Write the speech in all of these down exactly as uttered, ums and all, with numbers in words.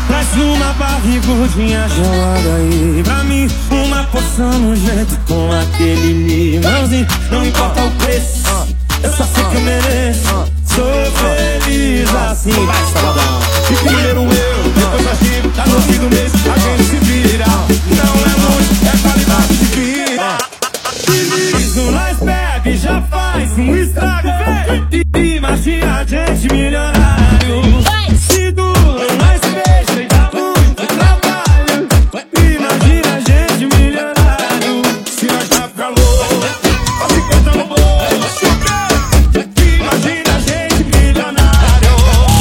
Traz uma barrigudinha gelada aí pra mim, uma porção no jeito com aquele limãozinho. Não importa o preço, eu só sei que eu mereço. Sou feliz assim. Vai, sabadão. E primeiro eu, depois a Chico. Tá no fim do mês, a gente se vira. Não é muito, é qualidade de vida. Isso nós bebe, já faz um estrago, velho. Imagina a gente milionário. Se dura, nós beija e dá muito trabalho. Imagina a gente milionário. Se nós tá com calor, só se canta no bolso. Imagina a gente milionário.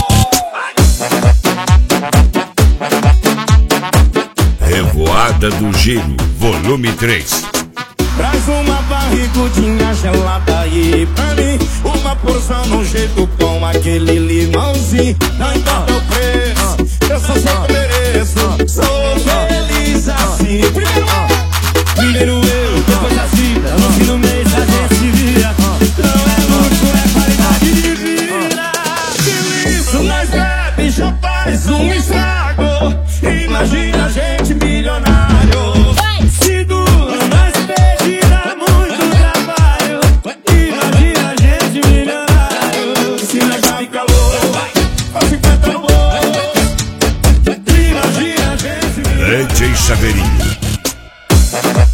Revoada do Gênio, volume três. Traz uma barrigudinha gelada aí pra mim, uma porção no jeito com aquele limãozinho. Não importa o preço, eu só sei que eu mereço. Sou feliz assim. Primeiro eu, primeiro eu, depois a Chico. No fim do mês a gente se vira. Não é luxo, é qualidade de vida. Se isso nós bebe, já faz um estrago. Imagina a gente milionário. Se dura, nós beija e dá muito trabalho. Imagina a gente milionário. Se nós tá em calor, faz cinquenta no bolso. Imagina a gente milionário. D J Saveirinho.